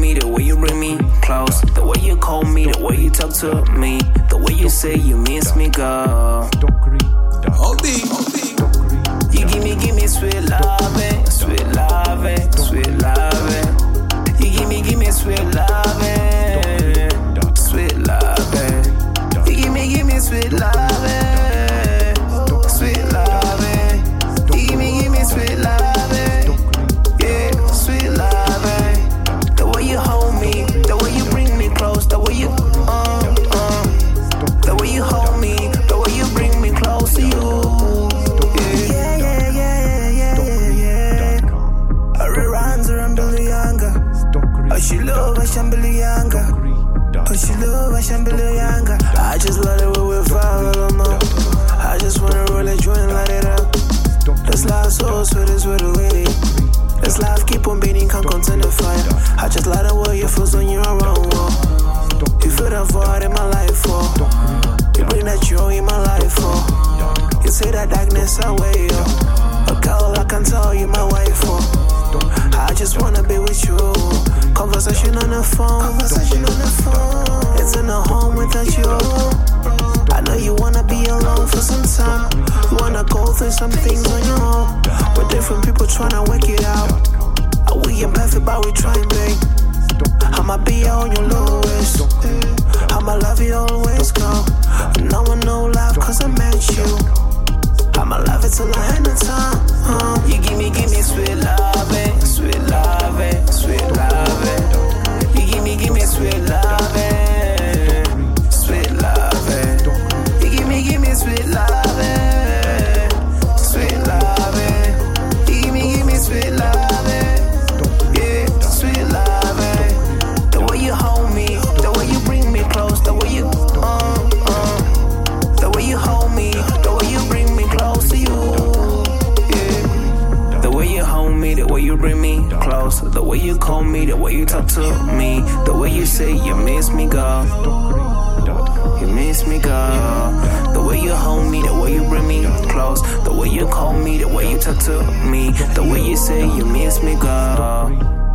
me, the way you bring me close, the way you call me, the way you talk to me, the way you say you miss me, girl. You give me sweet loving, sweet loving, sweet loving. You give me sweet loving, sweet loving. You give me sweet loving, sweet loving. You give me sweet loving, yeah, sweet loving. The way you hold me, the way you bring me close, the way you the way you hold me, the way you bring me close to you. She love a Shambalianga. Oh, she love a Shambalianga. I just love it when we're following them. I just wanna roll a joint and light it up. This life so sweet is with the way. This life keep on beating, can't contain the fire. I just like the way you feel when you're around. You feel the void in my life, you bring that joy in my life, you take that darkness away, a girl I can tell you my wife, I just wanna be with you. Conversation on the phone, it's in the home without you. I know you wanna be alone for some time. You wanna go through some things on your own. With different people trying to work it out. We ain't perfect, but we trying, babe. I'ma be on your lowest. I'ma love you always, girl. No one know love cause I met you. I'ma love it till the end of time. You give me sweet loving, sweet loving, sweet loving. You give me sweet loving, sweet loving. You give me sweet loving, sweet loving. You give me sweet loving, yeah, sweet loving. The way you hold me, the way you bring me close, the way you the way you hold me, the way you bring me close to you, yeah. The way you hold me, the way you bring me close, the way you call me, the way you talk to me, the way you say you miss me, girl. You miss me, girl. The way you hold me, the way you bring me close, the way you call me, the way you talk to me, the way you say you miss me, girl.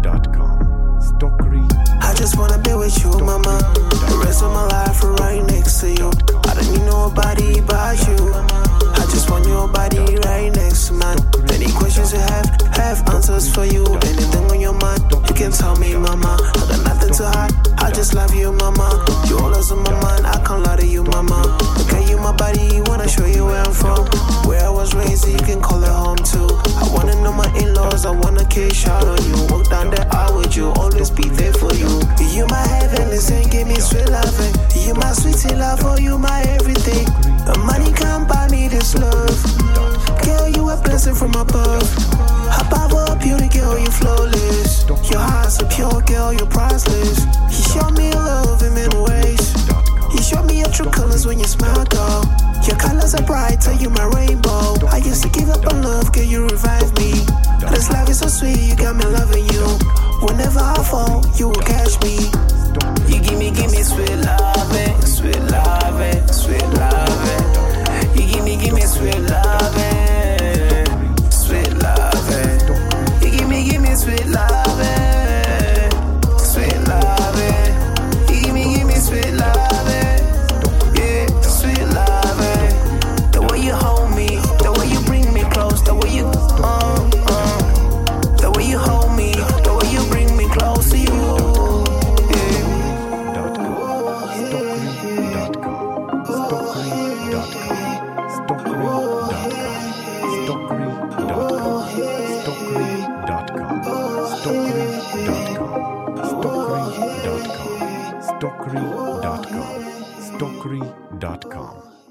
I just wanna be with you, mama. The rest of my life right next to you. I don't need nobody but you. I just want your body right next to mine. Any questions you have answers for you. Anything on your mind, you can tell me, mama. I got nothing to hide, I just love you, mama. You always on my mind, I can't lie to you, mama. Okay, you my body, wanna show you where I'm from. Where I was raised, you can call it home too. I wanna know my in-laws, I wanna kiss out on you. Walk down the aisle with you, always be there for you. You my heaven, listen, give me sweet loving. You my sweetie love, oh you my everything. The money can't buy me this love. Girl, you a blessing from above. Above all beauty, girl, you flawless. Your heart's so pure, girl, you're priceless. You show me love in many ways. You show me your true colors when you smile, girl. Your colors are brighter, you my rainbow. I used to give up on love, girl, you revive me. This life is so sweet, you got me loving you. Whenever I fall, you will catch me. You give me sweet loving, sweet loving, sweet loving. You give me sweet loving, sweet loving. You give me sweet loving, sweet loving. You give me sweet loving, yeah, sweet loving. The way you hold me, the way you bring me close, the way you the way you hold me, the way you bring me close to you. Stokry.com